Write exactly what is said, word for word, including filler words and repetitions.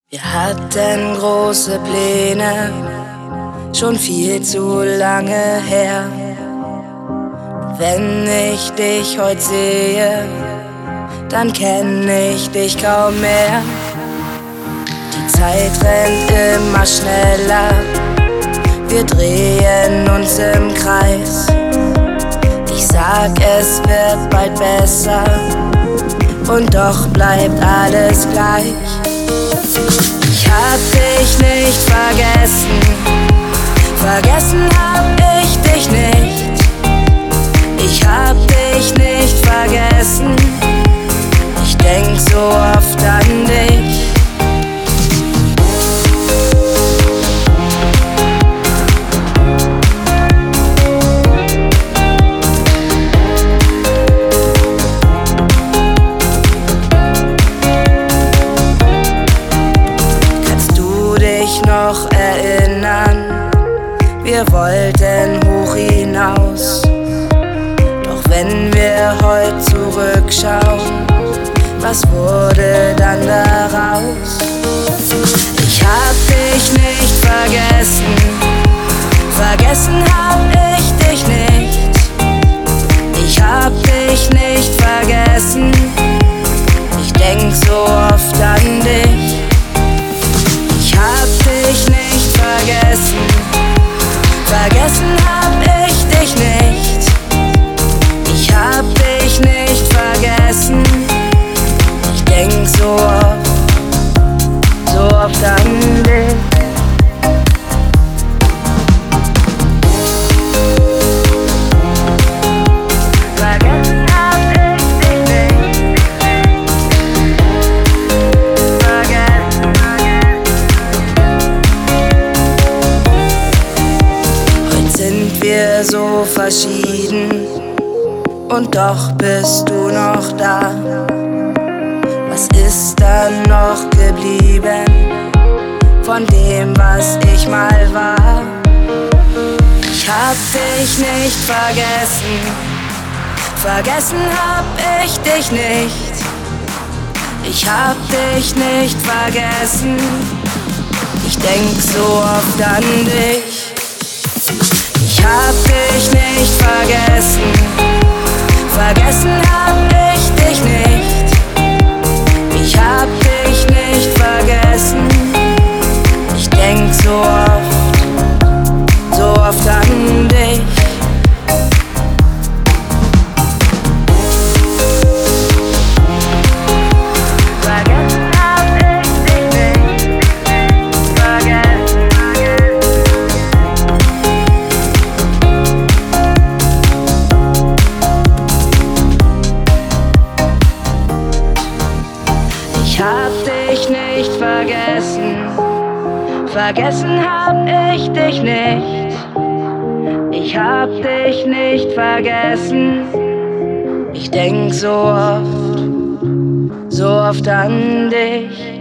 Wir hatten große Pläne, schon viel zu lange her. Wenn ich dich heute sehe, dann kenn ich dich kaum mehr. Die Zeit rennt immer schneller, wir drehen uns im Kreis. Ich sag, es wird bald besser, und doch bleibt alles gleich. Ich hab dich nicht vergessen, vergessen hab ich dich nicht. Ich hab dich nicht vergessen, ich denk so oft an dich. Noch erinnern, wir wollten hoch hinaus. Doch wenn wir heute zurückschauen, was wurde dann daraus? Ich hab dich nicht vergessen, vergessen hab ich dich nicht. Ich hab dich nicht vergessen, ich denk so oft an dich. Ich hab dich nicht vergessen, vergessen hab ich dich nicht. Ich hab dich nicht vergessen, ich denk so oft, so oft an dich. Wir so verschieden, und doch bist du noch da. Was ist dann noch geblieben von dem, was ich mal war? Ich hab dich nicht vergessen, vergessen hab ich dich nicht. Ich hab dich nicht vergessen, ich denk so oft an dich. Ich hab dich nicht vergessen, vergessen hab ich dich nicht. Ich hab dich nicht vergessen, ich denk so oft, so oft an dich. Ich hab dich nicht vergessen, vergessen hab ich dich nicht. Ich hab dich nicht vergessen, ich denk so oft, so oft an dich.